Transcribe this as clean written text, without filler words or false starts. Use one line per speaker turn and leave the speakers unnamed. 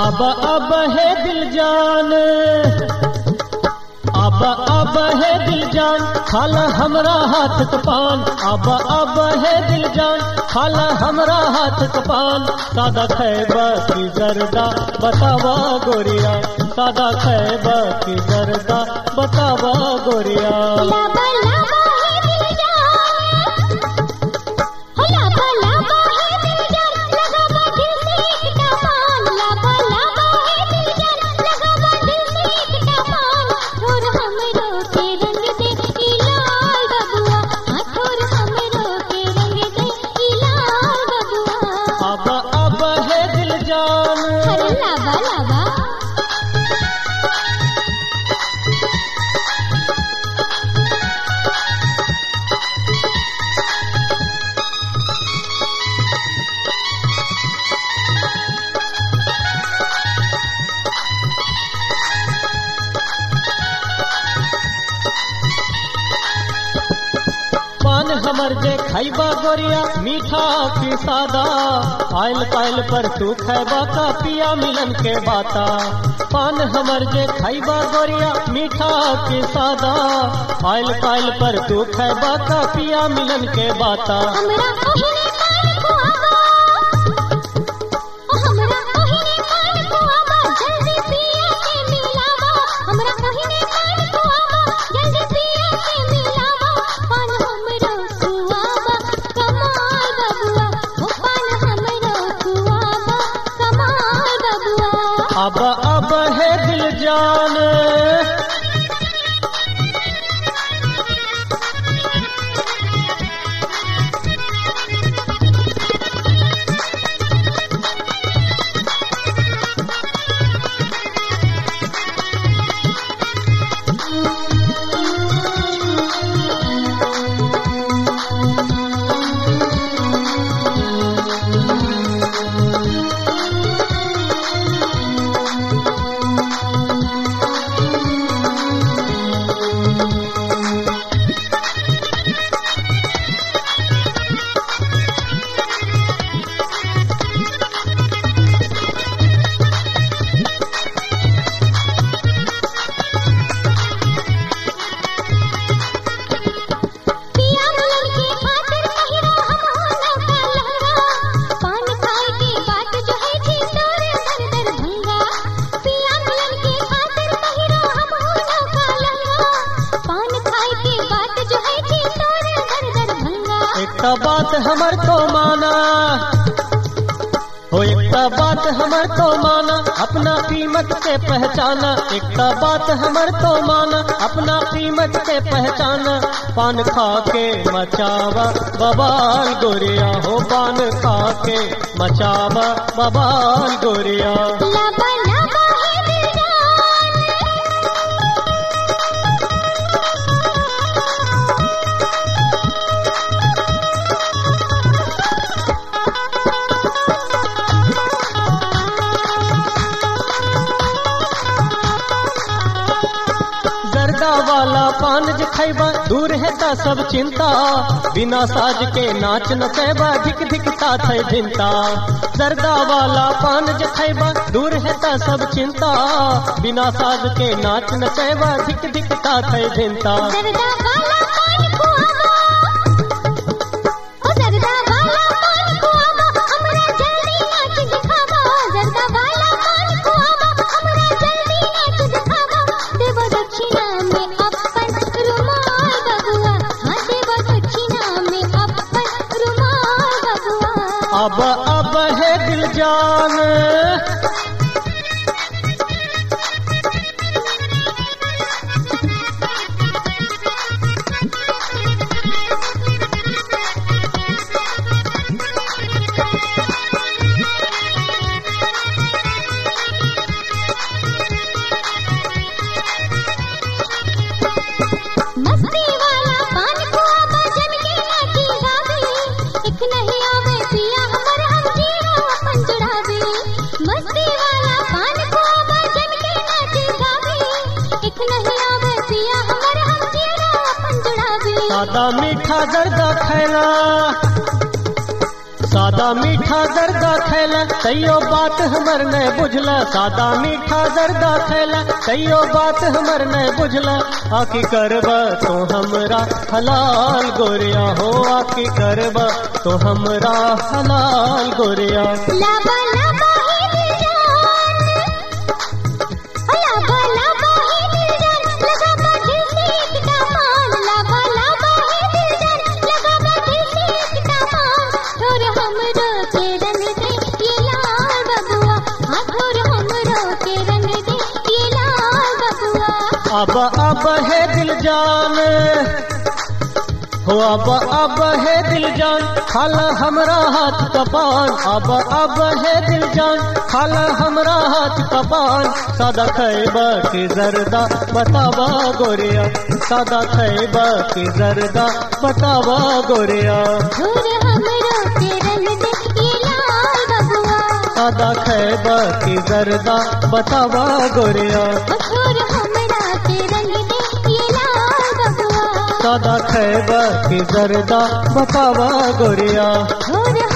अब है दिल जान, अब है दिल जान, खाला हमरा हाथ कपान। अब है दिल जान, खाला हमरा हाथ कपान। सादा खैबा की जरदा बतावा गोरिया, सादा खैबा की जरदा बतावा गोरिया।
लाबा लाबा है दिल जान, हो लाबा लाबा है दिल जान, लगावा दिल से एक टापान। लाबा लाबा है दिल जान, लगावा दिल से एक टापान। थोर हमरो के रंग दे ई लाल बबुआ, हाँ थोर हमरो के रंग दे ई लाल बबुआ।
अब है दिल जान,
अरे लाबा लाबा पान हमर जे खैबा गोरिया मीठा की सादा। आयल पायल पर तू खैबा का पिया मिलन के बाता। पान हमर जे खैबा गोरिया मीठा की सादा। आयल पायल पर तू खैबा का पिया मिलन के बाता। हमरा ओहिने पान खुआवा, ओ हमरा ओहिने पान खुआवा, जल्दी पिया के मिलावा। हमरा ओहिने पान खुआवा, जल्दी पिया के मिलावा। पान हमरो खुआवा कमाल बबुआ, ओ पान हमरो खुआवा कमाल बबुआ।
अब है दिल जान,
पिया मिलन की खातिर पहिरा हम नौका लहंगा। पान खाए की बात जो है थी तोरे दर दर भंगा। पिया मिलन की खातिर पहिरा हम नौका लहंगा। पान खाए की बात जो है थी तोरे दर दर भंगा।
एक बात हमर तो माना हो, एक बात हमर तो माना, अपना कीमत से पहचाना। एक बात हमर तो माना, अपना कीमत से पहचाना। पान खा के मचावा बवाल गोरिया हो, पान खा के मचावा बवाल गोरिया।
लाबा लाबा है दिल जान,
जर्दा वाला पान जे खैबा दूर है ता सब चिंता। बिना साज के नाच नचैबा धिक धिक साथ भिंता। जर्दा वाला पान जे खैबा दूर है ता सब चिंता। बिना साज के नाच नचैबा धिक धिक साथ भिंता।
जर्दा वाला पान खुआवा, ओ जर्दा वाला पान खुआवा, हमरा जल्दी नाच दिखावा। जर्दा वाला पान खुआवा, हमरा जल्दी नाच दिखावा। देव दक्षिणा में अपन रुमाल बबुआ, हाँ देव दक्षिणा में अपन रुमाल बबुआ।
अब है दिल जान,
मस्ती वाला पान खुआवा, जन के नाची गावे। एक नहीं आवे पिया हमर हम जीरो अपन चढ़ावे। मस्ती वाला पान खुआवा, जन के नाची गावे। एक नहीं आवे पिया हमर हम जीरो अपन चढ़ावे।
सादा मीठा जर्दा खैला, सादा मीठा जर्दा खेला तैयो बात हमर न बुझला सादा मीठा जर्दा खेला तैयो बात हमर न बुझला आकी करबा तो हमरा हलाल गोरिया हो आकी करबा तो हमरा हलाल गोरिया
लाबा लाबा है दिल जान लाबा लाबा है दिल जान लगा बा दिल से एक दामन लाबा लाबा है दिल जान लगा बा दिल से एक दामन थोर हमरो के रंग दे ये लाल बबुआ हाँ थोर हमरो के रंग दे ये लाल बबुआ
अब है दिल जान हो अब है दिल जान खाला हमरा हाथ का पान अब है दिल जान खाला हमरा हाथ का पान सादा खैबा की जर्दा बतावा गोरिया सादा खैबा की जर्दा बतावा गोरिया
थोर हमरो के रंग दे ये लाल बबुआ
सादा खैबा की जर्दा बतावा गोरिया
थोर हमरा के रंग दे ये लाल बबुआ
सादा खैबा की जर्दा बतावा गोरिया
थोर